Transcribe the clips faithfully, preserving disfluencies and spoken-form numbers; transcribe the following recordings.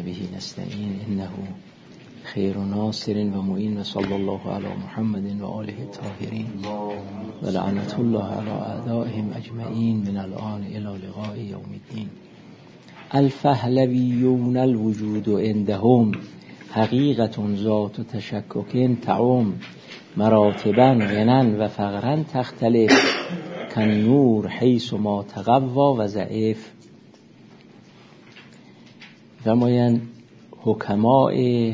به نستعين إنه خير ناصر ومعين وصلى الله على محمد وآله الطاهرين ولعنة الله على أعدائهم أجمعين من الآن إلى لقاء يوم الدين. الفهلويون الوجود عندهم حقیقت ذات تشکک تعم مراتبا غنن و فقرا تختلف کن نور حیث ما تقوا و ضعیف. فرمایند حکماء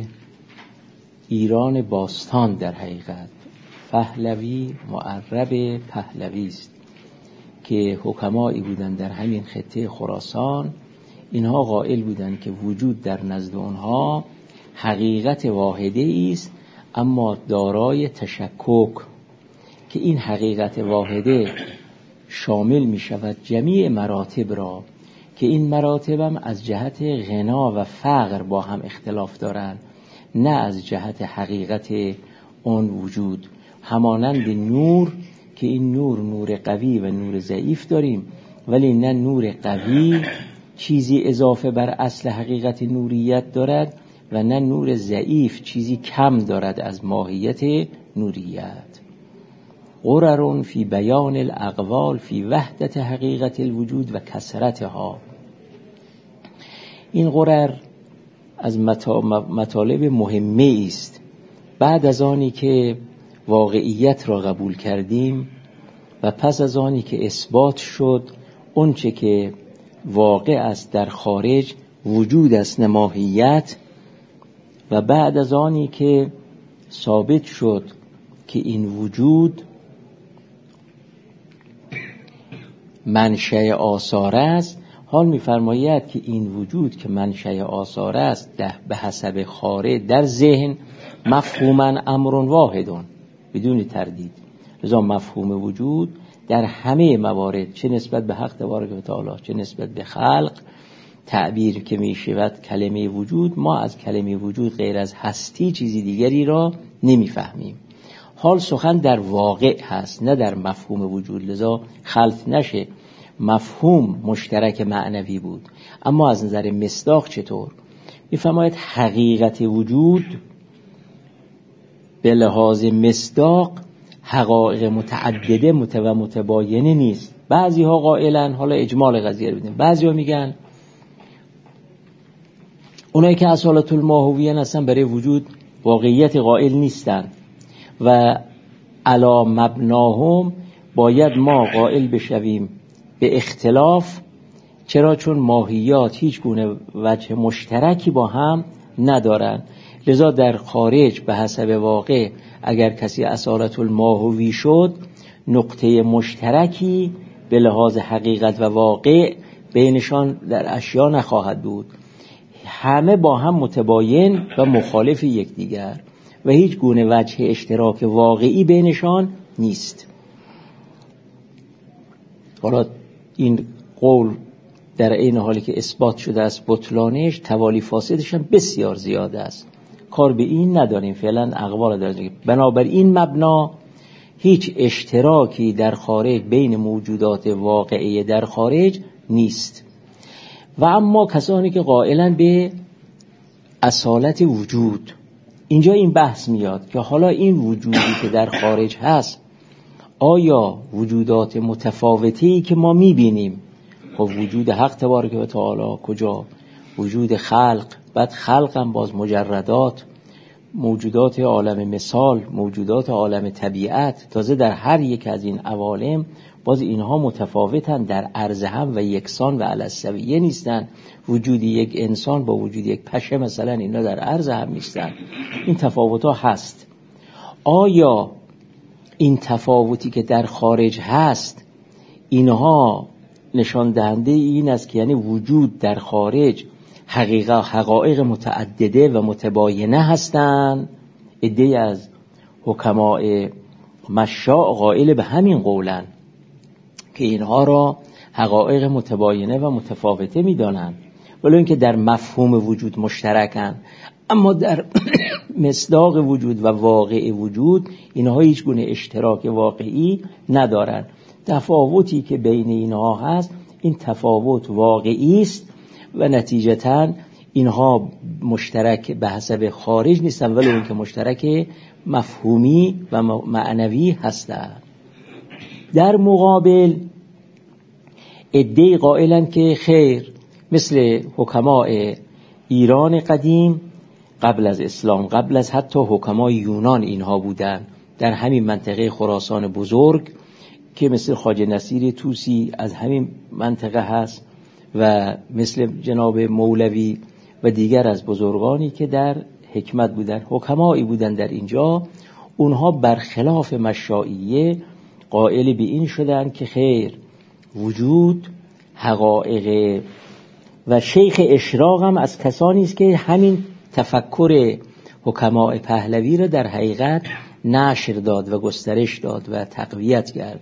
ایران باستان در حقیقت، پهلوی معرب پهلوی است که حکمایی بودند در همین خطه خراسان. اینها قائل بودند که وجود در نزد آنها حقیقت واحده است اما دارای تشکک، که این حقیقت واحده شامل می شود جمیع مراتب را، که این مراتب هم از جهت غنا و فقر با هم اختلاف دارند، نه از جهت حقیقت اون وجود. همانند نور که این نور نور قوی و نور ضعیف داریم، ولی نه نور قوی چیزی اضافه بر اصل حقیقت نوریت دارد و نه نور ضعیف چیزی کم دارد از ماهیت نوریت. غرر فی بیان الاقوال فی وحدت حقیقت الوجود و کثرتها. این غرر از مطالب مهمه است. بعد از آنی که واقعیت را قبول کردیم و پس از آنی که اثبات شد اون چه که واقع است در خارج وجود است نه ماهیت، و بعد از آنی که ثابت شد که این وجود منشأ آثار است، حال می‌فرماید که این وجود که منشأ آثار است به حسب خارج در ذهن مفهوما امر واحدون بدون تردید. لذا مفهوم وجود در همه موارد، چه نسبت به حق تبارک و تعالی چه نسبت به خلق، تعبیر که می شود کلمه وجود، ما از کلمه وجود غیر از هستی چیزی دیگری را نمی فهمیم. حال سخن در واقع هست نه در مفهوم وجود، لذا خلط نشه. مفهوم مشترک معنوی بود، اما از نظر مصداق چطور؟ می فرماید حقیقت وجود به لحاظ مصداق حقایق متعدده متو متباینه نیست. بعضی ها قائلن، حالا اجمال قضیه رو بدیم، بعضی ها میگن اونایی که اصالت الماهویه هستن برای وجود واقعیت قائل نیستن و علا مبناهم باید ما قائل بشویم به اختلاف. چرا؟ چون ماهیات هیچ گونه وجه مشترکی با هم ندارن. لذا در خارج به حسب واقع اگر کسی اصالت الماهوی شد، نقطه مشترکی به لحاظ حقیقت و واقع بینشان در اشیا نخواهد بود. همه با هم متباین و مخالف یکدیگر و هیچ گونه وجه اشتراک واقعی بینشان نیست. حالا این قول در این حالی که اثبات شده است بطلانش، توالی فاسدش هم بسیار زیاد است. کار به این نداریم، فعلا اقوال داریم. بنابر این مبنا هیچ اشتراکی در خارج بین موجودات واقعی در خارج نیست. و اما کسانی که قائلن به اصالت وجود، اینجا این بحث میاد که حالا این وجودی که در خارج هست آیا وجودات متفاوتی که ما میبینیم، خب وجود حق تبارک و تعالی کجا، وجود خلق، بعد خلق هم باز مجردات، موجودات عالم مثال، موجودات عالم طبیعت، تازه در هر یک از این عوالم باز اینها متفاوتن، در عرض هم و یکسان و علی السویه نیستن. وجود یک انسان با وجود یک پشه مثلا اینا در عرض هم نیستن. این تفاوت ها هست. آیا این تفاوتی که در خارج هست اینها نشان دهنده این است که یعنی وجود در خارج حقیقت حقایق متعدده و متباینه هستند؟ عده‌ای از حکماء مشاء قائل به همین قولن که اینها را حقایق متباینه و متفاوته می‌دانند، ولی اینکه در مفهوم وجود مشترکن، اما در مصداق وجود و واقع وجود اینها هیچ گونه اشتراک واقعی ندارند. تفاوتی که بین اینها هست این تفاوت واقعی است و نتیجتاً اینها مشترک به حسب خارج نیستن، ولی اون که مشترک مفهومی و معنوی هستند. در مقابل عده‌ای قائلن که خیر، مثل حکمای ایران قدیم قبل از اسلام، قبل از حتی حکمای یونان اینها بودن، در همین منطقه خراسان بزرگ که مثل خواجه نصیر طوسی از همین منطقه هست و مثل جناب مولوی و دیگر از بزرگانی که در حکمت بودن، حکمایی بودن در اینجا، اونها برخلاف مشائیه قائل به این شدن که خیر، وجود حقایق و شیخ اشراق هم از کسانی است که همین تفکر حکمای پهلوی را در حقیقت نشر داد و گسترش داد و تقویت کرد.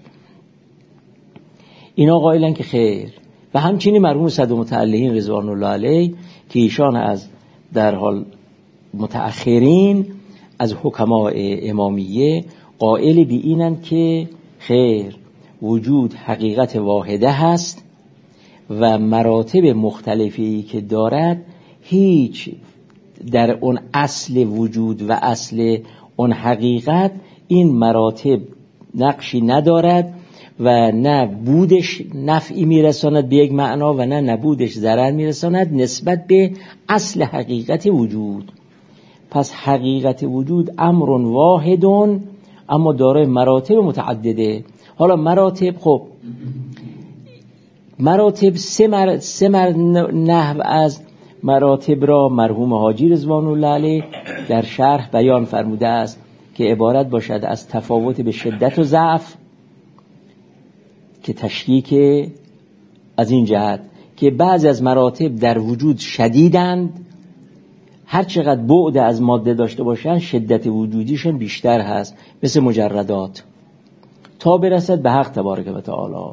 اینا قائلن که خیر. و همچنین مرحوم صدرالمتعلقین رضوان الله علیه که ایشان از در حال متأخرین از حکمای امامیه قائل به اینن که خیر، وجود حقیقت واحده هست و مراتب مختلفی که دارد هیچ در اون اصل وجود و اصل اون حقیقت این مراتب نقشی ندارد و نه بودش نفعی میرساند به یک معنا و نه نبودش ضرر میرساند نسبت به اصل حقیقت وجود. پس حقیقت وجود امر واحد اما دارای مراتب متعدده. حالا مراتب، خب مراتب سه, مر... سه مر... نحو از مراتب را مرحوم حاجی رضوان الله علیه در شرح بیان فرموده است که عبارت باشد از تفاوت به شدت و ضعف، که تشکیک از این جهت که بعضی از مراتب در وجود شدیدند، هر چقدر بعد از ماده داشته باشند شدت وجودیشون بیشتر هست، مثل مجردات، تا برسد به حق تبارک و تعالی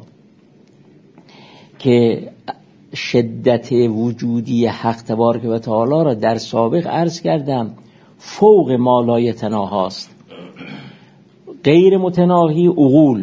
که شدت وجودی حق تبارک و تعالی را در سابق عرض کردم فوق ما لا یتناهاست، غیر متناهی عقول،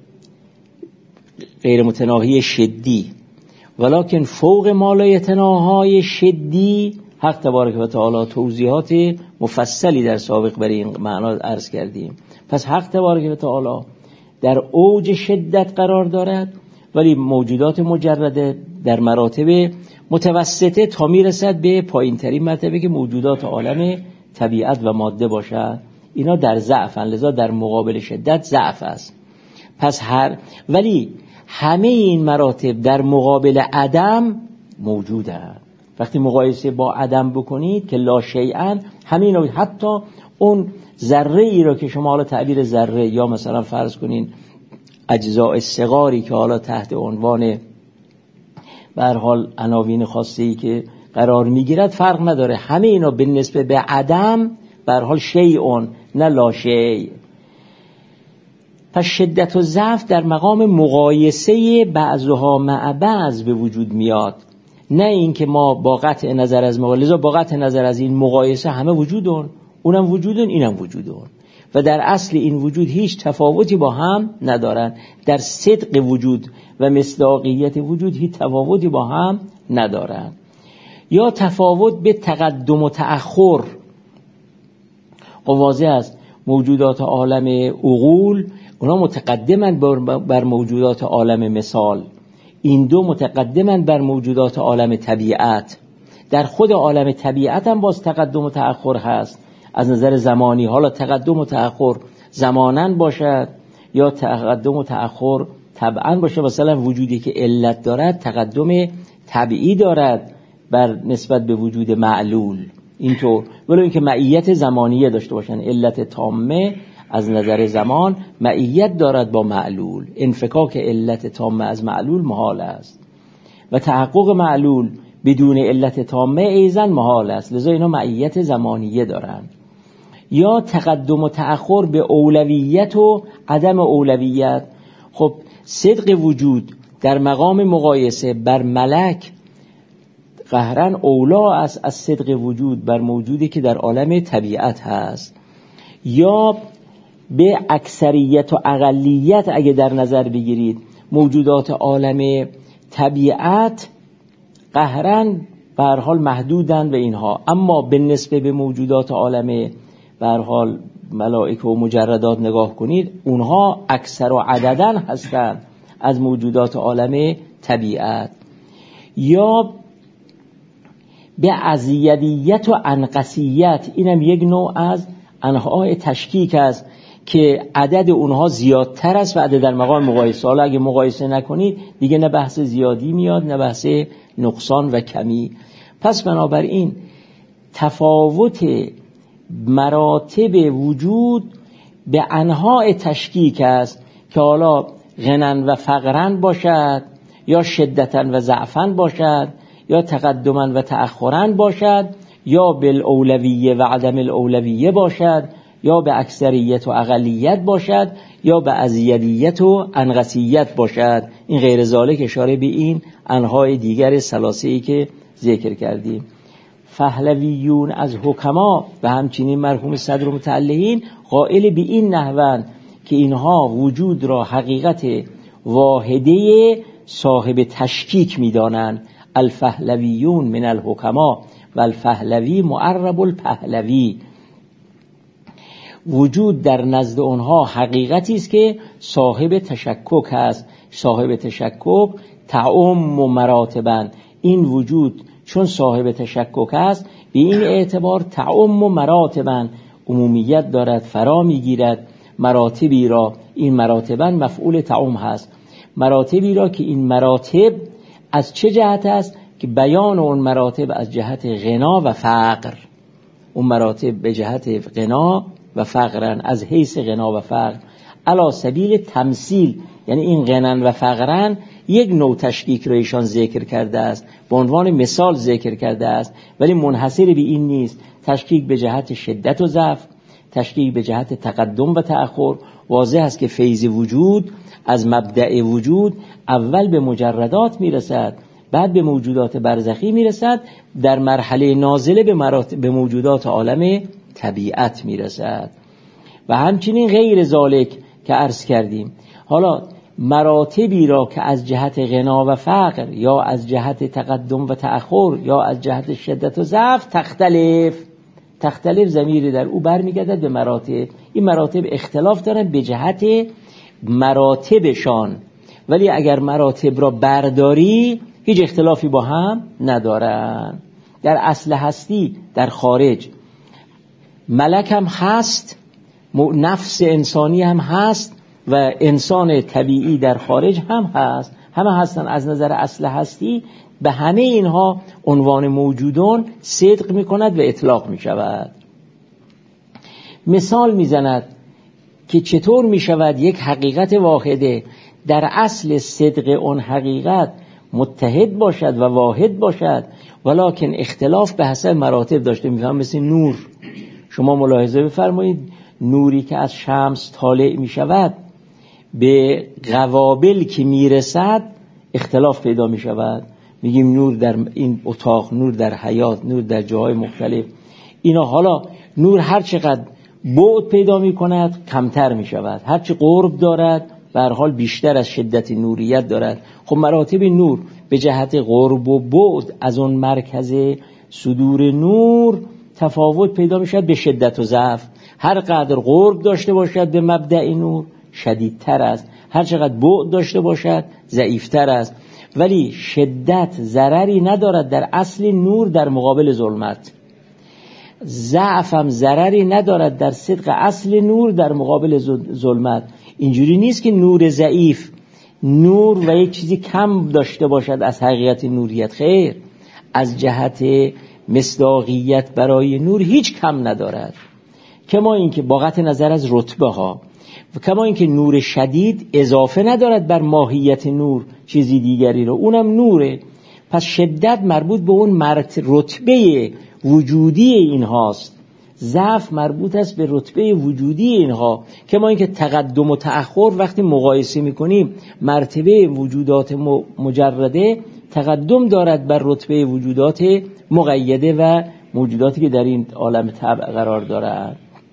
غیر متناهی شدی، ولکن فوق ما لا یتناهای شدی حق تبارک و تعالی. توضیحات مفصلی در سابق برای این معنا عرض کردیم. پس حق تبارک و تعالی در اوج شدت قرار دارد، ولی موجودات مجرده در مراتب متوسطه تا میرسد به پایین ترین مرتبه که موجودات عالم طبیعت و ماده باشد، اینا در ضعفن، لذا در مقابل شدت ضعف است. پس هر ولی همه این مراتب در مقابل عدم موجودند. وقتی مقایسه با عدم بکنید که لا شیئا، همین حتی اون ذره ای را که شما حالا تعبیر ذره یا مثلا فرض کنین اجزاء صغاری که حالا تحت عنوان به هر حال عناوین خاصی که قرار میگیرد فرق نداره، همه اینا به نسبت به عدم به هر حال شیء نه لا شیء. پس شدت و ضعف در مقام مقایسه بعضها مع بعض به وجود میاد، نه اینکه ما با قطع نظر از مقایسه، با قطع نظر از این مقایسه همه وجودن، اونم وجودن اینم وجودن و در اصل این وجود هیچ تفاوتی با هم ندارن، در صدق وجود و مصداقیت وجود هیچ تفاوتی با هم ندارن. یا تفاوت به تقدم و تأخر، واضح است موجودات عالم عقول اونا متقدمن بر موجودات عالم مثال، این دو متقدمن بر موجودات عالم طبیعت. در خود عالم طبیعت هم باز تقدم و تأخر هست از نظر زمانی، حالا تقدم و تأخر زمانن باشد یا تقدم و تأخر طبعا باشه. مثلا وجودی که علت دارد تقدم طبیعی دارد بر نسبت به وجود معلول، اینطور، ولی اینکه معیت زمانیه داشته باشن، علت تامه از نظر زمان معیت دارد با معلول، انفکاک علت تامه از معلول محال است و تحقق معلول بدون علت تامه ایزن محال است، لذا اینا معیت زمانیه دارند. یا تقدم و تأخر به اولویت و عدم اولویت. خب صدق وجود در مقام مقایسه بر ملک قهرن اولا است از صدق وجود بر موجودی که در عالم طبیعت هست. یا به اکثریت و اقلیت اگه در نظر بگیرید، موجودات عالم طبیعت قهرن به هر حال محدودن و اینها. اما به نسبت به موجودات عالم به هر حال ملائکه و مجردات نگاه کنید، اونها اکثر و عددن هستند از موجودات عالم طبیعت. یا به ازیدیت و انقصیت، اینم یک نوع از انواع تشکیک است که عدد اونها زیادتر است و عدد در مقام مقایسه. حالا اگه مقایسه نکنید دیگه نه بحث زیادی میاد نه بحث نقصان و کمی. پس بنابراین تفاوت مراتب وجود به انواع تشکیک است که حالا غنن و فقرن باشد، یا شدتن و ضعفن باشد، یا تقدمن و تأخرن باشد، یا بالاولویه و عدم الاولویه باشد، یا به اکثریت و اقلیت باشد، یا به ازیدیت و انقصیت باشد. این غیر ذالک اشاره به این انواع دیگر ثلاثه‌ای که ذکر کردیم. پهلویون از حکما و همچنین مرحوم صدر متعلقین قائل به این نحوند که اینها وجود را حقیقت واحده صاحب تشکیک می‌دانند. الپهلویون من الحکما و الپهلوی معرب الپهلوی. وجود در نزد آنها حقیقتی است که صاحب تشکک است. صاحب تشکک تعم و مراتبا. این وجود چون صاحب تشکک است به این اعتبار تعم و مراتبا عمومیت دارد، فرا میگیرد مراتبی را. این مراتبا مفعول تعم هست، مراتبی را که این مراتب از چه جهت است؟ که بیان اون مراتب از جهت غنا و فقر. اون مراتب به جهت غنا و فقرن، از حیث غنا و فقر. علی سبیل تمثیل، یعنی این غنن و فقرن یک نوع تشکیک رو ایشان ذکر کرده است، به عنوان مثال ذکر کرده است، ولی منحصر به این نیست. تشکیک به جهت شدت و ضعف، تشکیک به جهت تقدم و تأخر. واضح است که فیض وجود از مبدأ وجود اول به مجردات میرسد، بعد به موجودات برزخی میرسد، در مرحله نازله به, مرات... به موجودات عالم طبیعت میرسد. و همچنین غیر ذالک که عرض کردیم. حالا مراتبی را که از جهت غنا و فقر، یا از جهت تقدم و تأخر، یا از جهت شدت و ضعف تختلف، تختلف ضمیر در او برمیگردد به مراتب. این مراتب اختلاف دارن به جهت مراتبشان، ولی اگر مراتب را برداری هیچ اختلافی با هم ندارن. در اصل هستی در خارج ملک هم هست، نفس انسانی هم هست و انسان طبیعی در خارج هم هست، همه هستن. از نظر اصل هستی به همه اینها عنوان موجودون صدق می کند و اطلاق می شود. مثال می زند که چطور می شود یک حقیقت واحده در اصل صدق اون حقیقت متحد باشد و واحد باشد، ولکن اختلاف به حسب مراتب داشته. می فهم مثل نور. شما ملاحظه بفرمایید نوری که از شمس طالع می شود به قوابل که می رسد اختلاف پیدا می شود. میگیم نور در این اتاق، نور در حیات، نور در جاهای مختلف. اینا حالا نور هر چقدر بعد پیدا می کند کمتر می شود، هر چه قرب دارد به هر حال بیشتر از شدت نوریت دارد. خب مراتب نور به جهت قرب و بعد از اون مرکز صدور نور تفاوت پیدا می شود به شدت و ضعف. هر قدر قرب داشته باشد به مبدأ نور شدیدتر است، هر چقدر بعد داشته باشد ضعیفتر است. ولی شدت ضرری ندارد در اصل نور در مقابل ظلمت، ضعف هم ضرری ندارد در صدق اصل نور در مقابل ظلمت. اینجوری نیست که نور ضعیف نور و یک چیزی کم داشته باشد از حقیقت نوریت. خیر، از جهت مصداقیت برای نور هیچ کم ندارد. کما اینکه با قطع نظر از رتبه ها، و کما اینکه نور شدید اضافه ندارد بر ماهیت نور چیزی دیگری رو، اونم نوره. پس شدت مربوط به اون رتبه وجودی اینهاست، ضعف مربوط است به رتبه وجودی اینها. کما اینکه تقدم و تأخر وقتی مقایسه میکنیم مرتبه وجودات مجرده تقدم دارد بر رتبه وجودات مقیده و موجوداتی که در این عالم طبع قرار دارند.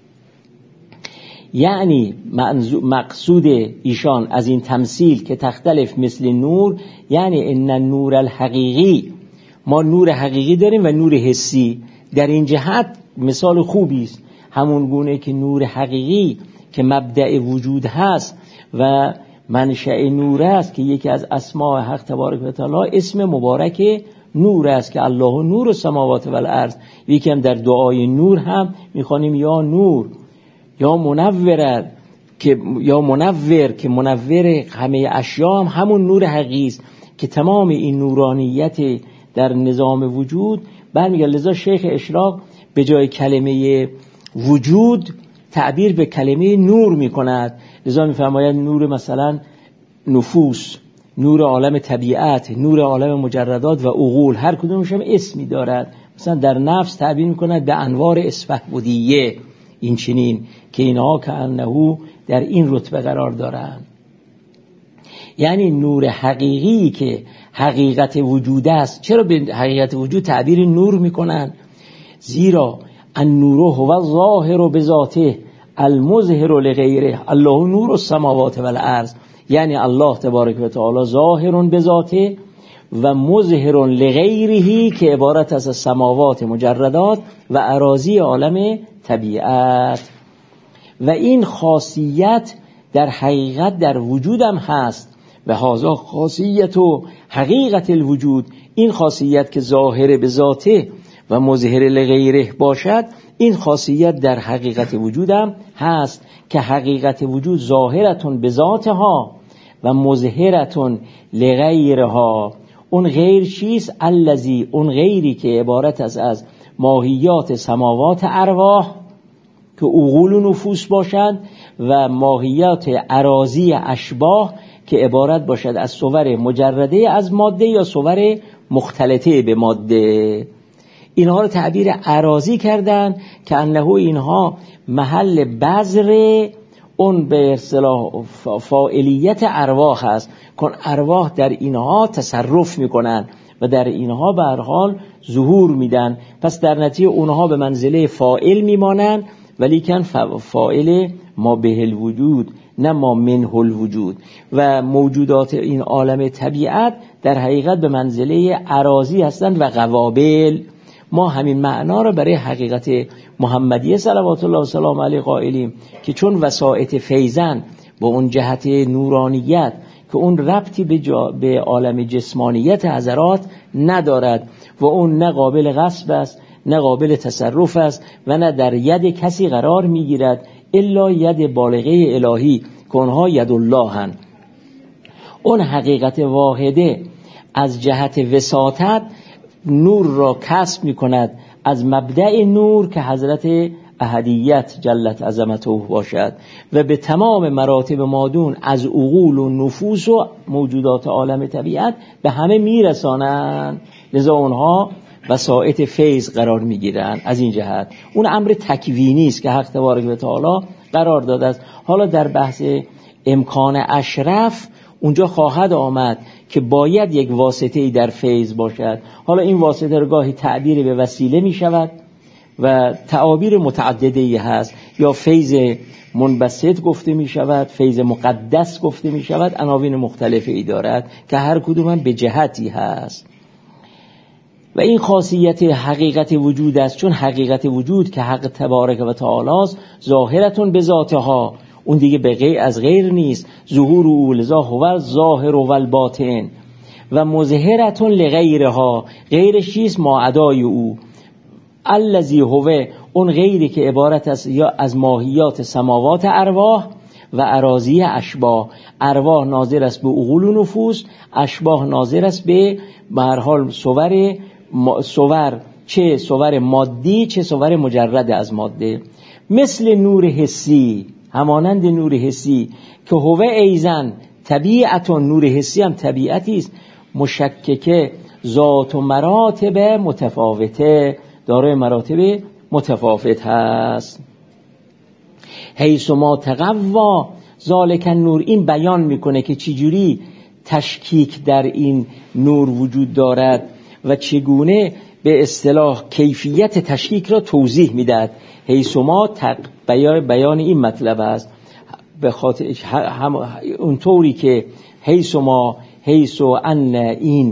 یعنی مقصود ایشان از این تمثیل که تختلف مثل نور، یعنی ان النور الحقیقی ما نور حقیقی داریم و نور حسی. در این جهت مثال خوبی است، همون گونه که نور حقیقی که مبدأ وجود هست و منشأ نور است که یکی از اسماء حق تبارک و تعالی اسم مبارک نور است که الله نور السماوات و الارض. یکی هم در دعای نور هم میخوانیم یا نور یا منور که یا منور که منور همه اشیا هم همون نور حقیقی است که تمام این نورانیت در نظام وجود برمیگرده. لذا شیخ اشراق به جای کلمه وجود تعبیر به کلمه نور میکند. لذا میفرماید نور مثلا نفوس، نور عالم طبیعت، نور عالم مجردات و عقول، هر کدومش هم اسمی دارد. مثلا در نفس تعبیر میکند به انوار اسفهبدیه، این چنین که اینها که انه در این رتبه قرار دارند. یعنی نور حقیقی که حقیقت وجود است. چرا به حقیقت وجود تعبیر نور میکنن؟ زیرا النور هو الظاهر بذاته المظهر لغیره الله نور السماوات و الارض. یعنی الله تبارک و تعالی ظاهر بذاته و مظهر لغیره که عبارت از سماوات مجردات و اراضی عالم طبیعت. و این خاصیت در حقیقت در وجودم هست و هذا خاصیت و حقیقت الوجود. این خاصیت که ظاهر به ذاته و مظهر لغیره باشد، این خاصیت در حقیقت وجودم هست که حقیقت وجود ظاهرتون به ذاتها و مظهرتون لغیرها. اون غیر چیست؟ الذی، اون غیری که عبارت از از ماهیات سماوات ارواح که عقول و نفوس باشند و ماهیات اراضی اشباح که عبارت باشد از صور مجرده از ماده یا صور مختلطه به ماده. اینها رو تعبیر اراضی کردن که انه اینها محل بذر اون به اصطلاح فاعلیت ارواح هست، که ارواح در اینها تصرف میکنن و در اینها به هر حال ظهور میدن. پس در نتیجه اونها به منزله فاعل میمانن، ولیکن فاعل ما به الوجود نه ما منه الوجود. و موجودات این عالم طبیعت در حقیقت به منزله اراضی هستند و قوابل. ما همین معنا رو برای حقیقت محمدیه صلوات الله و سلام علیه قائلیم که چون وسائط فیضن با اون جهت نورانیت که اون ربطی به, جا به عالم جسمانیت حضرات ندارد و اون نه قابل غصب است نه قابل تصرف است و نه در ید کسی قرار میگیرد الا ید بالغه الهی که اونها ید الله هن. اون حقیقت واحده از جهت وساطت نور را کسب می کند از مبدأ نور که حضرت احدیت جلت عظمته باشد و به تمام مراتب مادون از عقول و نفوس و موجودات عالم طبیعت به همه می رسانند. لذا اونها وسائط فیض قرار می گیرند. از این جهت اون امر تکوینی است که حق تبارک و تعالی قرار داده است. حالا در بحث امکان اشرف اونجا خواهد آمد که باید یک واسطه‌ای در فیض باشد. حالا این واسطه رو گاهی تعبیر به وسیله می شود و تعابیر متعددی هست، یا فیض منبسط گفته می شود، فیض مقدس گفته می شود، عناوین مختلفی دارد که هر کدوم هم به جهتی هست. و این خاصیت حقیقت وجود است، چون حقیقت وجود که حق تبارک و تعالی است ظاهرتون به ذاتها، اون دیگه به غیر از غیر نیست. ظهور او لذا هو ظاهر و الباطن و مظهرتون لغیرها، غیرش چیست؟ ما عدای او. الذی هو، اون غیری که عبارت است یا از ماهیات سماوات ارواح و اراضی اشباح. ارواح ناظر است به عقول و نفوس، اشباح ناظر است به به هر حال صور صور چه صور مادی چه صور مجرد از ماده. مثل نور حسی، همانند نور حسی که هو ایزن طبیعت، نور حسی هم طبیعتی است مشککه ذات و مراتب متفاوته، دارای مراتب متفاوت هست. حیث ما تقوا ذالک نور، این بیان میکنه که چجوری تشکیک در این نور وجود دارد و چگونه به اصطلاح کیفیت تشکیک را توضیح میدهد. حیث ما تق... بیان این مطلب است به خاطر هم... اونطوری که حیث ما حیث ان این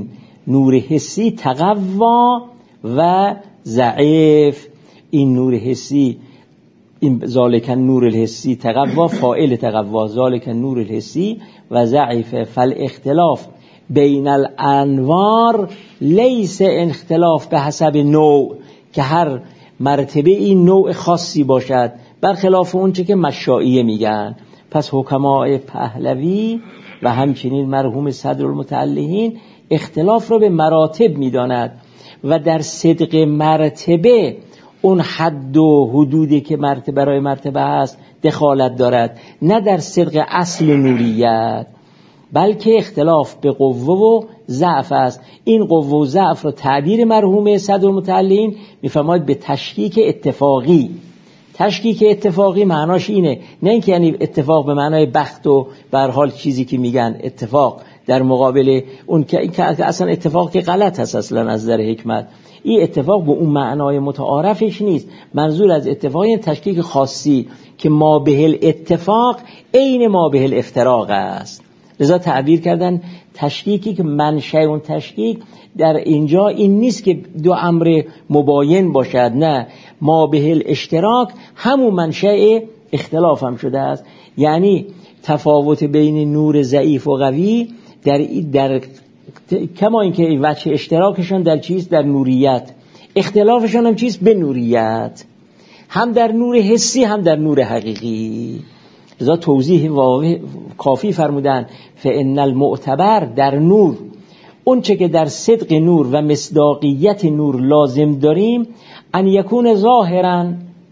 نور حسی تقوا و ضعیف. این نور حسی، این ذالک نور الحسی تقوا، فاعل تقوا، ذالک نور الحسی و ضعیف. فالاختلاف بین الانوار لیس اختلاف به حسب نوع، که هر مرتبه این نوع خاصی باشد، برخلاف اون چه که مشائیه میگن. پس حکماء پهلوی و همچنین مرحوم صدرالمتعلقین اختلاف رو به مراتب میداند و در صدق مرتبه اون حد و حدودی که مرتبه برای مرتبه هست دخالت دارد، نه در صدق اصل نوریت، بلکه اختلاف به قوه و ضعف است. این قوه و ضعف رو تعبیر مرحوم صدرالمتعلقین میفرماید به تشکیک اتفاقی. تشکیک اتفاقی معناش اینه، نه اینکه یعنی اتفاق به معنای بخت و به هر حال چیزی که میگن اتفاق در مقابل اون که اصلا اتفاق که غلط هست اصلا از نظر حکمت. این اتفاق به اون معنای متعارفش نیست. منظور از اتفاق این تشکیک خاصی که ما به الاتفاق عین ما به الافتراق است. لذا تعبیر کردن تشکیکی که منشأ اون تشکیک در اینجا این نیست که دو امر مباین باشد، نه، ما به الاشتراک همون منشأ اختلاف هم شده است. یعنی تفاوت بین نور ضعیف و قوی در در کما اینکه وجه اشتراکشان در چیز، در نوریت، اختلافشان هم چیز به نوریت، هم در نور حسی هم در نور حقیقی. لذا توضیح واضح کافی فرمودن فإن المعتبر در نور، اون چه که در صدق نور و مصداقیت نور لازم داریم، ان یکون ظاهرا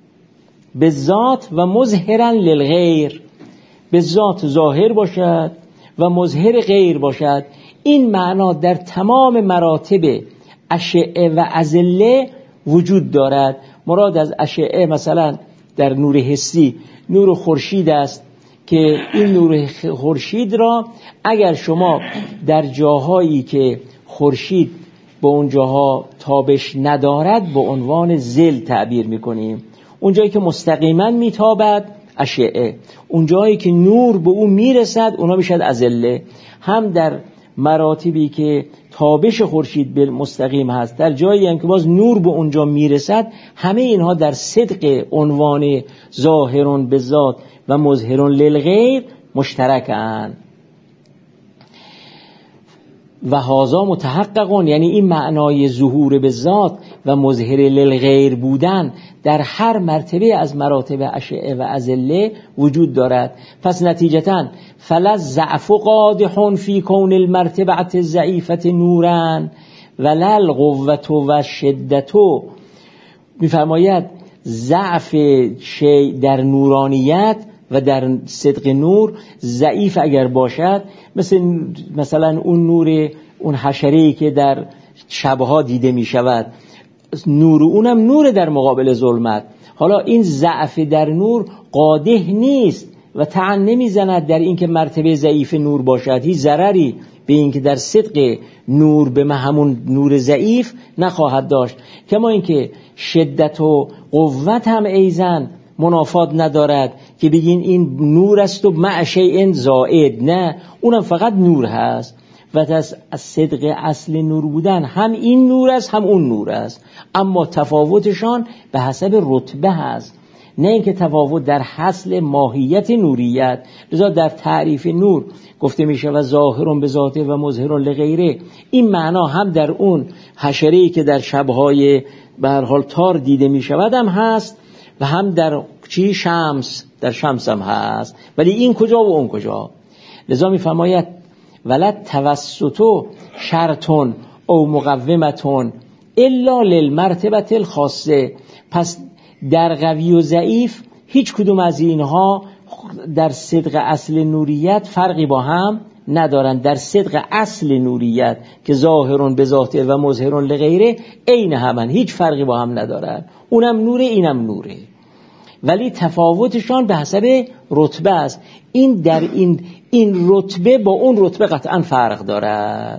به ذات و مظهرا للغیر، به ذات ظاهر باشد و مظهر غیر باشد. این معنا در تمام مراتب اشعه و ازله وجود دارد. مراد از اشعه مثلا در نور حسی نور خورشید است که این نور خورشید را اگر شما در جاهایی که خورشید به اون جاها تابش ندارد به عنوان ظل تعبیر میکنیم. اون جایی که مستقیما میتابد اشعه، اون جایی که نور به اون میرسد اونا میشد ازله. هم در مراتبی که تابش خورشید به مستقیم هست، در جایی هم که باز نور به اونجا میرسد، همه اینها در صدق عنوان ظاهرون به ذات و مظهرون للغیر مشترکن. و هازا متحققون، یعنی این معنای ظهور به ذات و مظهر للغیر بودن در هر مرتبه از مراتب اشعه و ازله وجود دارد. پس نتیجتاً فلا ضعف قادح فی کون المرتبه الضعیفه نورا ولا القوه و شدت. میفرماید ضعف شیء در نورانیت و در صدق نور ضعیف اگر باشد، مثل مثلا اون نور اون حشره‌ای که در شبها دیده می شود، نور اونم نور در مقابل ظلمت. حالا این ضعف در نور قادح نیست و طعن نمیزند در این که مرتبه ضعیف نور باشد، هیچ ضرری به این که در صدق نور به همون نور ضعیف نخواهد داشت. کما این که شدت و قوت هم ایزن منافات ندارد که بگین این نور است و مع شیء زائد، نه، اونم فقط نور هست. و از صدق اصل نور بودن هم این نور است هم اون نور است، اما تفاوتشان به حسب رتبه هست، نه اینکه تفاوت در حاصل ماهیت نوریت. لذا در تعریف نور گفته میشه و ظاهرون به ذاته و مظهرون لغیره. این معنا هم در اون حشره‌ای که در شبهای به هر حال تار دیده میشود هم هست و هم در چی شمس، در شمس هم هست، ولی این کجا و اون کجا. لذا میفرماید ولد توسطو شرطون او مقومتون الا للمرتبه الخاصه. پس در قوی و ضعیف هیچ کدوم از اینها در صدق اصل نوریت فرقی با هم ندارند. در صدق اصل نوریت که ظاهرون به ذاته و مظهرون لغیره عین همن، هیچ فرقی با هم ندارند، اونم نوره اینم نوره، ولی تفاوتشان به حسب رتبه است. این در این این رتبه با اون رتبه قطعا فرق دارد.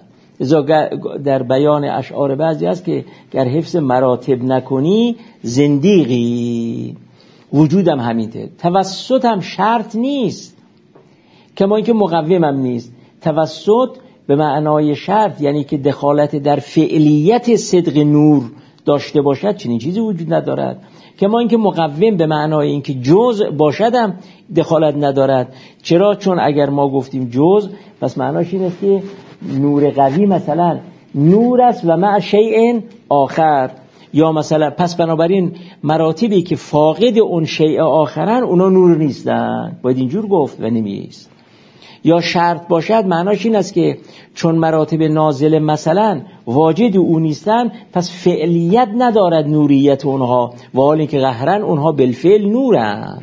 در بیان اشعار بعضی است که گر حفظ مراتب نکنی زندیقی. وجودم همینه، توسط هم شرط نیست، کما اینکه مقوم هم نیست. توسط به معنای شرط، یعنی که دخالت در فعلیت صدق نور داشته باشد، چنین چیزی وجود ندارد. که ما اینکه مقوم به معنای اینکه جزء باشدم دخالت ندارد. چرا؟ چون اگر ما گفتیم جزء، پس معناش این است که نور قوی مثلا نور است و مع شیء آخر، یا مثلا پس بنابراین مراتبی که فاقد اون شیء آخرن اونا نور نیستن، باید اینجور گفت و نمیست. یا شرط باشد معناش این است که چون مراتب نازل مثلا واجد او نیستن، پس فعلیت ندارد نوریت اونها، و حال اینکه قهرن اونها بالفعل نورن.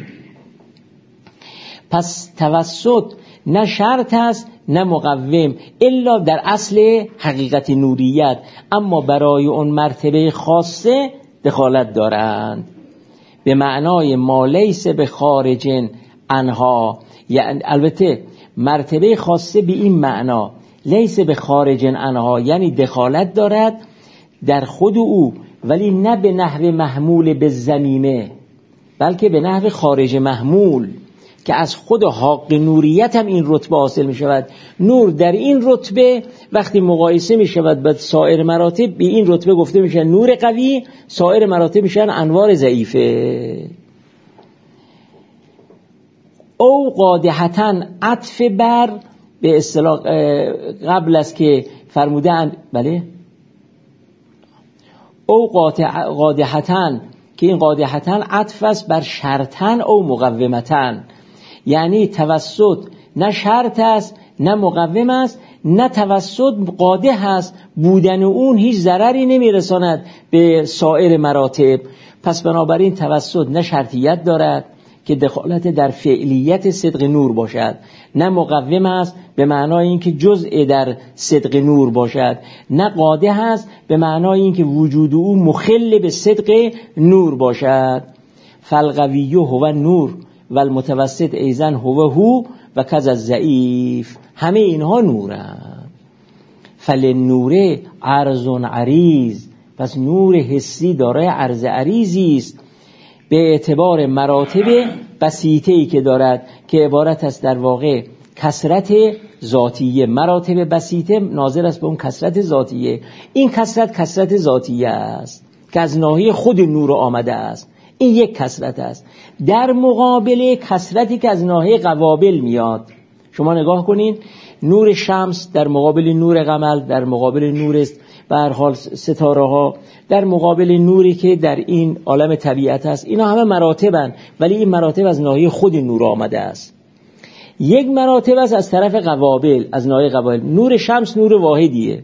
پس توسط نه شرط است نه مقوم الا در اصل حقیقت نوریت، اما برای اون مرتبه خاصه دخالت دارند. به معنای ما لیس به خارج عنها، یعنی البته مرتبه خاصه به این معنا لیس به خارج عنها، یعنی دخالت دارد در خود او، ولی نه به نحو محمول به زمیمه، بلکه به نحو خارج محمول، که از خود حق نوریت هم این رتبه حاصل می شود. نور در این رتبه وقتی مقایسه می شود با سایر مراتب، به این رتبه گفته می شود نور قوی، سایر مراتب می شود انوار ضعیفه. او قادحتاً عطف بر، به اصطلاح قبل از که فرمودند بله او قادحتاً، که این قادحتاً عطف است بر شرطاً او مقومتاً، یعنی توسط نه شرط است نه مقوم است، نه توسط قادح است، بودن اون هیچ ضرری نمیرساند به سایر مراتب. پس بنابراین توسط نه شرطیت دارد که دخالت در فعلیت صدق نور باشد، نه مقوم است به معنای اینکه جزء در صدق نور باشد، نه قادح است به معنای اینکه وجود او مخل به صدق نور باشد. فالقوی هو نور و المتوسط ایزن هو هو و کذ الضعیف، همه اینها نورند. فلنور عرض عریض، پس نور حسی دارای عرض عریضی است به اعتبار مراتب بسیطه‌ای که دارد، که عبارت است در واقع کثرت ذاتیه. مراتب بسیطه ناظر است به اون کثرت ذاتیه. این کثرت کثرت ذاتیه است که از ناحیه خود نور آمده است، این یک کثرت است. در مقابل کثرتی که از ناحیه قوابل میاد، شما نگاه کنین، نور شمس در مقابل نور قمر، در مقابل نور به هر حال ستاره ها، در مقابل نوری که در این عالم طبیعت است، اینا همه مراتبن، ولی این مراتب از ناحیه خود نور آمده است. یک مراتب است از طرف قوابل، از ناحیه قوابل. نور شمس نور واحدیه،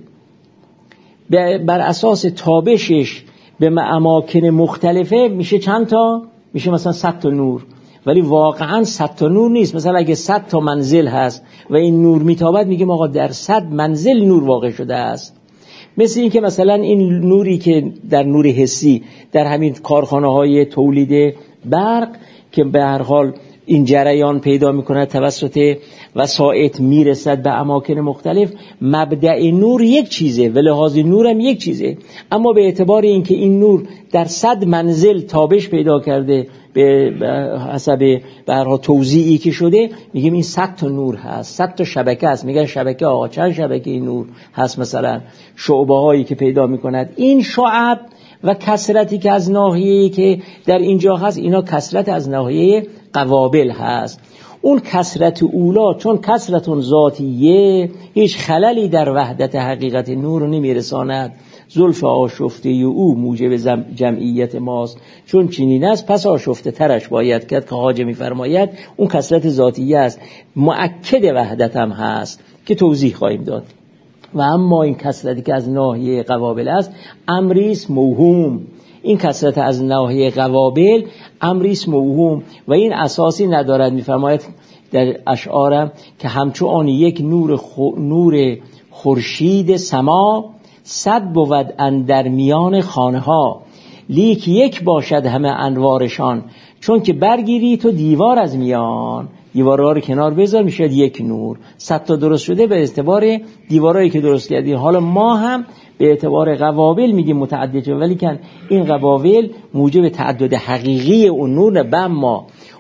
بر اساس تابشش به اماکن مختلفه میشه چند تا؟ میشه مثلا صد تا نور، ولی واقعا صد تا نور نیست. مثلا اگه صد تا منزل هست و این نور میتابد، میگیم آقا در صد منزل نور واقع شده است. مثل این که مثلا این نوری که در نور حسی در همین کارخانه های تولید برق که به هر حال این جریان پیدا میکنه توسط وسایط میرسد به اماکن مختلف، مبدأ نور یک چیزه و لحاظ نور هم یک چیزه، اما به اعتبار اینکه این نور در صد منزل تابش پیدا کرده به حسب به هر حال توزیعی که شده، میگیم این صد تا نور هست، صد تا شبکه هست. میگن شبکه، آقا چند شبکه این نور هست؟ مثلا شعبه هایی که پیدا میکند، این شعب و کثرتی که از ناحیه‌ای که در اینجا هست، اینا کثرت از ناحیه قوابل هست. اون کثرت اولا چون کثرتون ذاتیه، هیچ خللی در وحدت حقیقت نور رو نمیرساند. زلف آشفته او موجب جمعیت ماست، چون چنین است پس آشفته ترش باید کرد، که حاجه میفرماید اون کثرت ذاتیه است، مؤکد وحدت هم هست که توضیح خواهیم داد. و اما این کثرتی که از ناحیه قوابل است امریس موهوم، این کثرت از ناحیه قوابل امریس موهوم و این اساسی ندارد. میفرماید در اشعارم که همچون آن یک نور خو... نور خورشید سما، صد بود اندر میان خانه ها، لیک یک باشد همه انوارشان، چون که برگیری تو دیوار از میان. دیوارها رو کنار بذار میشه یک نور. صد تا درست شده به اعتبار دیوارایی که درست کردی. حالا ما هم به اعتبار قوابل میگیم متعدد، ولی کن این قوابل موجب تعدد حقیقی اون نور. بم ما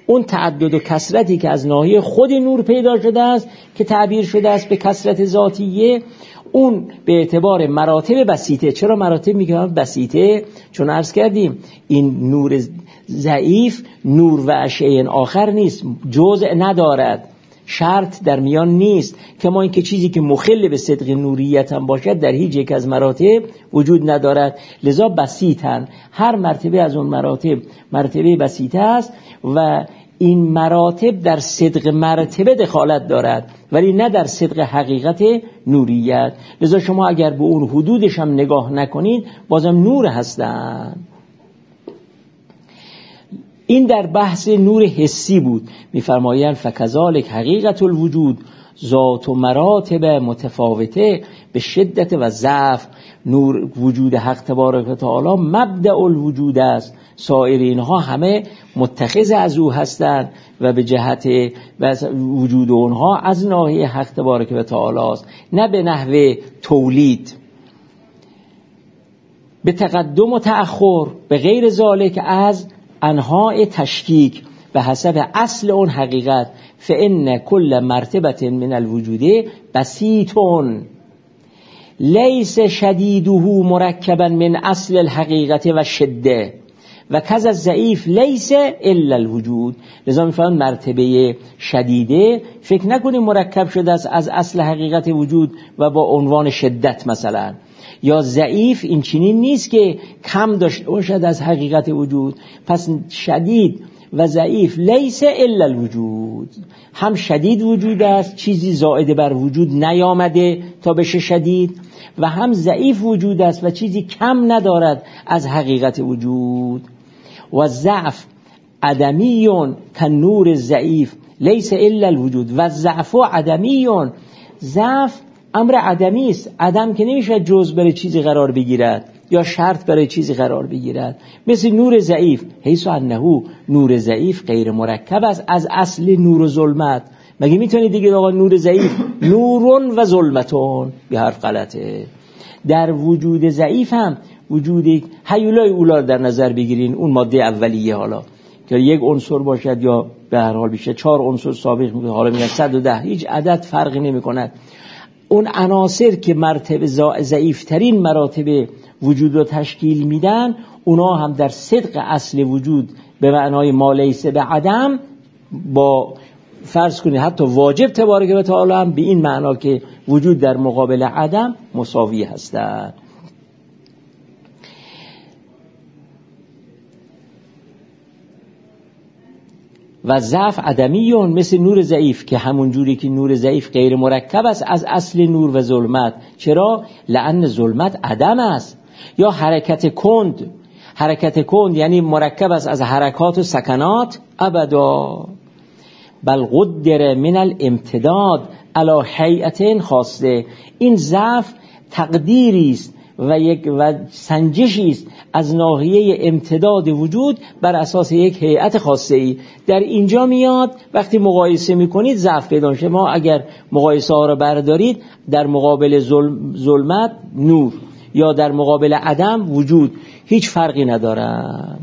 اون تعدد و کثرتی که از ناحیه خود نور پیدا شده است که تعبیر شده است به کثرت ذاتیه، اون به اعتبار مراتب بسیطه. چرا مراتب میگم بسیطه؟ چون عرض کردیم این نور ضعیف نور و اشعه آخر نیست، جزء ندارد، شرط در میان نیست، کما اینکه چیزی که مخل به صدق نوریت هم باشد در هیچ یک از مراتب وجود ندارد. لذا بسیطن، هر مرتبه از اون مراتب مرتبه بسیطه است و این مراتب در صدق مرتبه دخالت دارد ولی نه در صدق حقیقت نوریت. لذا شما اگر به اون حدودش هم نگاه نکنید بازم نور هستن. این در بحث نور حسی بود. می‌فرمایند فکذالک حقیقت الوجود ذات و مراتب متفاوته به شدت و ضعف. نور وجود حق تبارک و تعالی مبدأ الوجود است، سایر اینها همه متخذ از او هستند و به جهت وجود اونها از ناحیه حق تبارک و تعالی است، نه به نحو تولید به تقدم و تأخر، به غیر ذالک از انواع تشکیک به حسب اصل اون حقیقت. فإن كل مرتبة من الوجود بسيط ليس شديده مركبا من اصل الحقیقت و شده و کذا الضعیف لیس الا الوجود. لذا میفهمن مرتبه شدیده فکر نکنیم مرکب شده است از اصل حقیقت وجود و با عنوان شدت مثلا، یا ضعیف این چنین نیست که کم داشته باشد از حقیقت وجود. پس شدید و ضعیف لیس الا الوجود، هم شدید وجود است، چیزی زائد بر وجود نیامده تا بشه شدید، و هم ضعیف وجود است و چیزی کم ندارد از حقیقت وجود. و ضعف عدمیون کالنور ضعیف لیس الا الوجود و ضعف عدمیون. ضعف امر عدمی است، عدم که نمیشه جزء برای چیزی قرار بگیرد یا شرط برای چیزی قرار بگیرد. مثل نور ضعیف، حیث انه نور ضعیف غیر مرکب است از اصل نور و ظلمت. مگه میتونید دیگه آقا نور ضعیف نورون و ظلمتون به حرف غلطه. در وجود ضعیف هم وجود هیولای اولا در نظر بگیرین، اون ماده اولیه حالا که یک عنصر باشد یا به هر حال بیشه چهار عنصر سابق میگه، حالا میگن صد و ده، هیچ عدد فرقی نمیکند. اون عناصر که مرتبه ضعیفترین مراتب وجود رو تشکیل میدن، اونا هم در صدق اصل وجود به معنای ما لیس به عدم، با فرض کنید حتی واجب تبارک و تعالی هم به این معنا که وجود در مقابل عدم مساوی هستند. و ضعف عدمیون مثل نور ضعیف که همون جوری که نور ضعیف غیر مرکب است از اصل نور و ظلمت. چرا؟ لأن ظلمت عدم است. یا حرکت کند، حرکت کند یعنی مرکب است از حرکات و سکنات ابدا. بل قدر من الامتداد علی هیئت خاصه. این ضعف تقدیری است و یک و سنجشی است از ناحیه امتداد وجود بر اساس یک هیئت خاصه ای. در اینجا میاد وقتی مقایسه میکنید ضعف پیدا میشه. ما اگر مقایسه ها رو بردارید در مقابل ظلم، ظلمت نور، یا در مقابل عدم وجود، هیچ فرقی ندارن.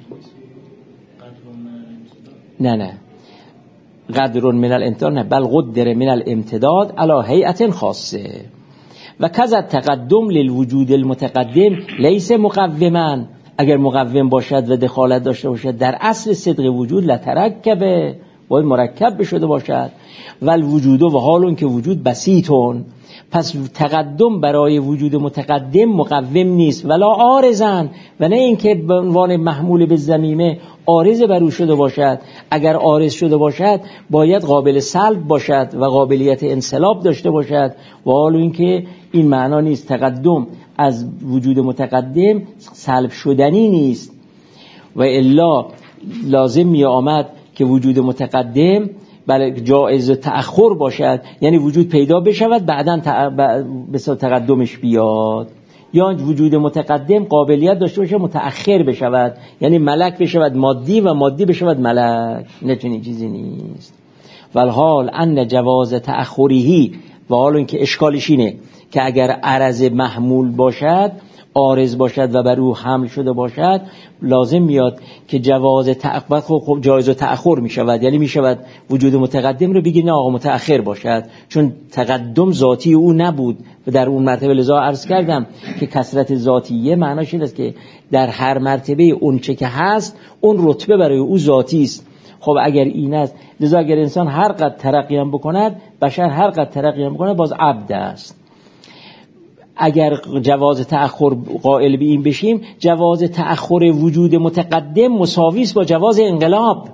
نه نه قدر من الامتداد نه، بل قدر من الامتداد علی هیئت خاصه. و کذا تقدم للوجود المتقدم لیس مقوما. اگر مقوم باشد و دخالت داشته باشد در اصل صدق وجود لترکبه، باید مرکب بشده باشد. و الوجود و حالون که وجود بسیطون، پس تقدم برای وجود متقدم مقوم نیست. ولا عارضن، و نه اینکه به عنوان محمول به ضمیمه عارض بر او شده باشد. اگر عارض شده باشد باید قابل سلب باشد و قابلیت انسلاب داشته باشد، و حال اینکه این معنا نیست. تقدم از وجود متقدم سلب شدنی نیست، و الا لازم می آمد که وجود متقدم بله جایز تأخر باشد، یعنی وجود پیدا بشود بعداً به تقدمش بیاد، یا وجود متقدم قابلیت داشته باشه متأخر بشود، یعنی ملک بشود مادی و مادی بشود ملک. نه چنین چیزی نیست. والحال ان جواز تأخریه، و حال اینکه اشکالش اینه که اگر عرض محمول باشد عارض باشد و بر او حمل شده باشد، لازم میاد که جواز تأخر خب جایز و تأخر می شود، یعنی می شود وجود متقدم رو بگی نه آقا متأخر باشد، چون تقدم ذاتی او نبود و در اون مرتبه. لذا عرض کردم که کثرت ذاتیه معناش این است که در هر مرتبه اون چه که هست اون رتبه برای او ذاتی است. خب اگر این است، لذا اگر انسان هر قدر ترقی هم بکند، بشر هر قدر ترقی هم بکند، باز عبد است. اگر جواز تأخر قائل به این بشیم، جواز تأخر وجود متقدم مساوی است با جواز انقلاب.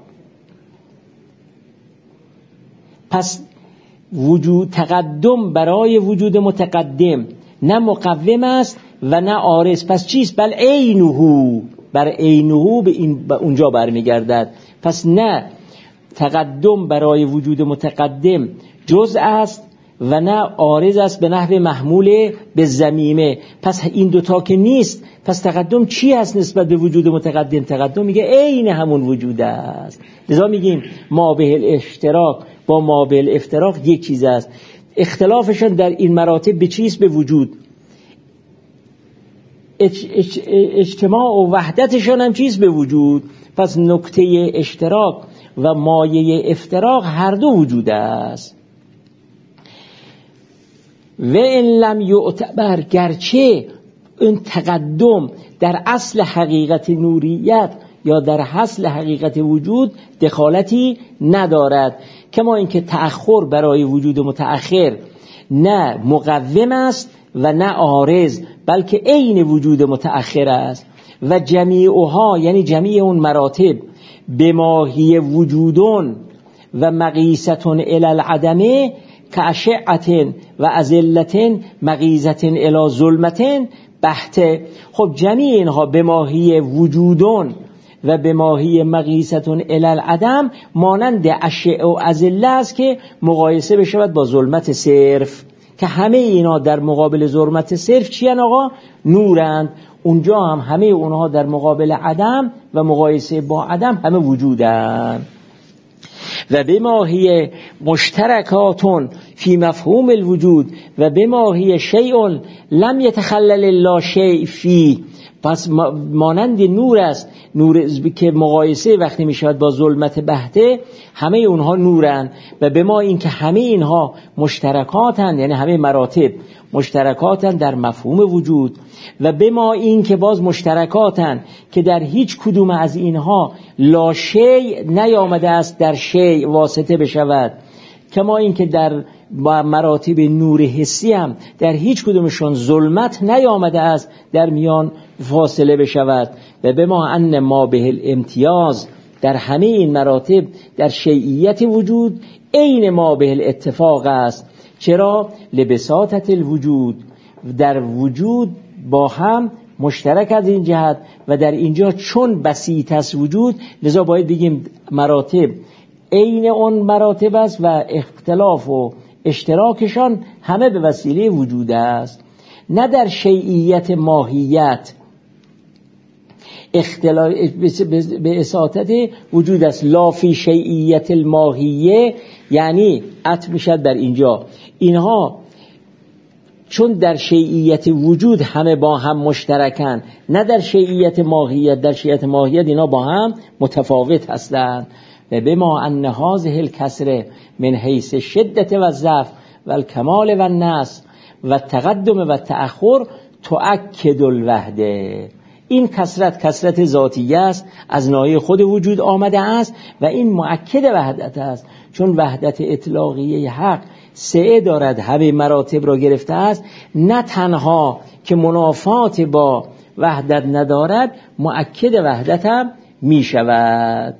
پس وجود تقدم برای وجود متقدم نه مقوم است و نه عارض. پس چیست؟ بل عینه، بر عینه به این به اونجا برمیگردد. پس نه تقدم برای وجود متقدم جزء است و نه عارض است به نحو محمول به ضمیمه. پس این دوتا که نیست، پس تقدم چی است نسبت به وجود متقدم؟ تقدم میگه عین همون وجود است. لذا میگیم ما به الاشتراک با ما به الافتراق یک چیز است. اختلافشان در این مراتب به چیست؟ به وجود. اج اج اجتماع و وحدتشان هم چیست؟ به وجود. پس نکته اشتراک و مایه افتراق هر دو وجود است. و ان لم یعتبر، گرچه این تقدم در اصل حقیقت نوریت یا در اصل حقیقت وجود دخالتی ندارد، کما اینکه تأخر برای وجود متأخر نه مقوم است و نه عارض، بلکه عین وجود متأخر است. و جمیعها، یعنی جمیع اون مراتب، بماهی وجودون و مقیستون الی العدمه کاشعتن و ازلتن مقیزتن الی ظلمتن بحته. خب جمیع اینها بماهی وجودون و بماهی مقیستون الی العدم مانند اشعه و ازله است که مقایسه بشود با ظلمت صرف، که همه اینا در مقابل ظلمت صرف چی ان آقا؟ نورند. اونجا هم همه اونها در مقابل عدم و مقایسه با عدم همه وجودند. و بماهی مشترکاتون فی مفهوم الوجود و بماهی شیء لم یتخلل الله شیء فی. پس مانند نور است، نور که مقایسه وقتی می شود با ظلمت بحته، همه اونها نورند. و به ما این که همه اینها مشترکاتند، یعنی همه مراتب مشترکاتند در مفهوم وجود. و به ما این که باز مشترکاتند که در هیچ کدوم از اینها لا شیء نیامده است در شیء واسطه بشود، کما این که در مراتب نور حسی هم در هیچ کدومشون ظلمت نیامده است در میان فاصله بشود. و به ما ان ما به الامتیاز، در همه این مراتب در شیعیت وجود عین ما به الاتفاق است. چرا؟ لبساطت الوجود، در وجود با هم مشترک از این جهت و در اینجا چون بسیط است وجود، لذا باید بگیم مراتب عین اون مراتب است و اختلاف و اشتراکشان همه به وسیله وجود است، نه در شیعیت ماهیت. اختلاف به اساطت وجود است، لا فی شیعیت الماهیه، یعنی عطف میشد بر اینجا. اینها چون در شیعیت وجود همه با هم مشترکن، نه در شیعیت ماهیت. در شیعیت ماهیت اینا با هم متفاوت هستند. و بما ان هذه الکسره من حیث شدت و ضعف و الکمال و النقص و التقدم و التأخر تؤکد الوحده. این کثرت کثرت ذاتیه است، از ناحیه خود وجود آمده است و این مؤکد وحدت است، چون وحدت اطلاقیه حق سعه دارد، همه مراتب را گرفته است، نه تنها که منافات با وحدت ندارد، مؤکد وحدت هم می شود.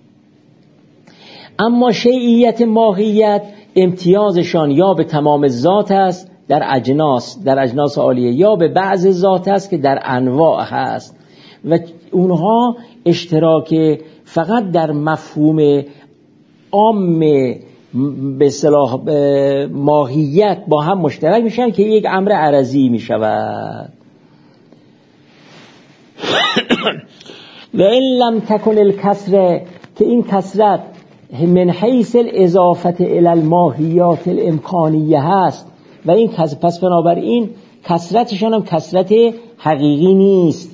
اما شیعیت ماهیت امتیازشان یا به تمام ذات است در اجناس، در اجناس عالیه، یا به بعض ذات است که در انواع هست و اونها اشتراک فقط در مفهوم عام به اصطلاح ماهیت با هم مشترک میشن که یک امر عرضی میشود. و این لم تکن الکسره، که این کسرت من حیث الاضافت الی الماهیات الامکانیه هست و این پس بنابراین کسرتشان هم کسرت حقیقی نیست،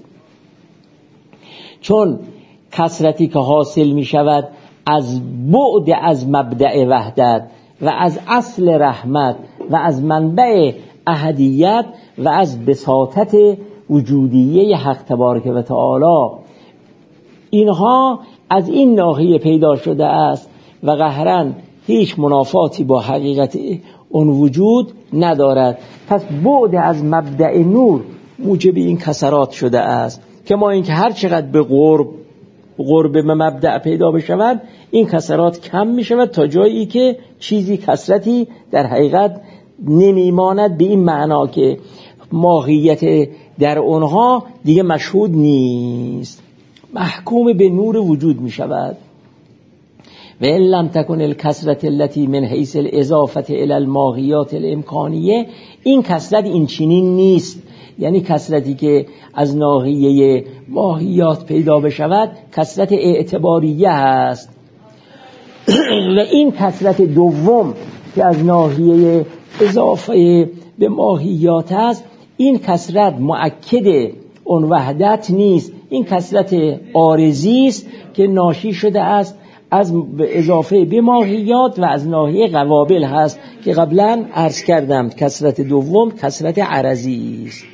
چون کثرتی که حاصل می شود از بعد از مبدأ وحدت و از اصل رحمت و از منبع احدیت و از بساطت وجودیه حق تبارک و تعالی، اینها از این ناحیه پیدا شده است و قهرن هیچ منافاتی با حقیقت اون وجود ندارد. پس بعد از مبدأ نور موجب این کسرات شده است که ما اینکه هر چقدر به قرب قرب به مبدأ پیدا بشود این کسرات کم می شود تا جایی که چیزی کسرتی در حقیقت نمیماند، به این معنا که ماهیت در اونها دیگه مشهود نیست، محکوم به نور وجود می شود. و ان لم تکن الکسرت التي من حیث الاضافه الى الماهیات الامکانیه، این کسرت این چنین نیست، یعنی کسرتی که از ناحیه ماهیات پیدا بشود کسرت اعتباریه است. و این کسرت دوم که از ناحیه اضافه به ماهیات است، این کسرت مؤکد اون وحدت نیست، این کسرت عارضی است که ناشی شده است از اضافه به ماهیات و از ناحیه قوابل هست که قبلا عرض کردم کسرت دوم کسرت عرضی است.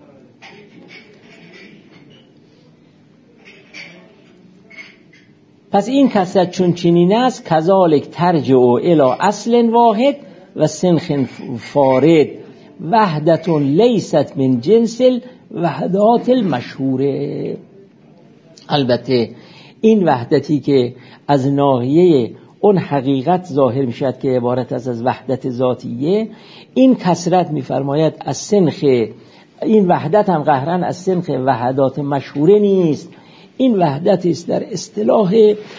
پس این کسرت چون چنین است کذالک ترجع الی اصل واحد و سنخ فارد وحدت لیست من جنس الوحدات المشهوره. البته این وحدتی که از ناحیه اون حقیقت ظاهر می شود که عبارت از از وحدت ذاتیه، این کسرت می فرماید از سنخ، این وحدت هم قهرن از سنخ وحدات مشهوره نیست، این وحدت است در اصطلاح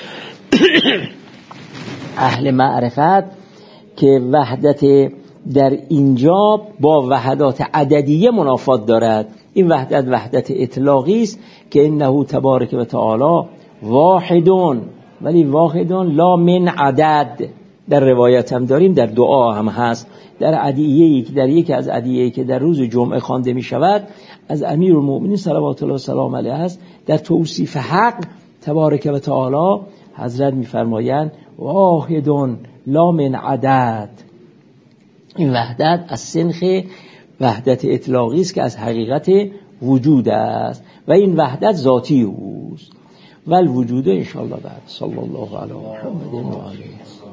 اهل معرفت که وحدت در اینجا با وحدات عددیه منافات دارد. این وحدت وحدت اطلاقی است که انه تبارک و تعالی واحدون، ولی واحدون لا من عدد. در روایت هم داریم، در دعا هم هست، در ادعیه‌ای که در یکی از ادعیه‌ای که در روز جمعه خوانده می شود از امیرالمؤمنین صلوات الله و سلام علیه است، در توصیف حق تبارک و تعالی حضرت می فرمایند واحدون لا من عدد. این وحدت از سنخ وحدت اطلاقی است که از حقیقت وجود است و این وحدت ذاتی اوست. و الوجود ان شاء الله بعد. صلی الله علی محمد و آله.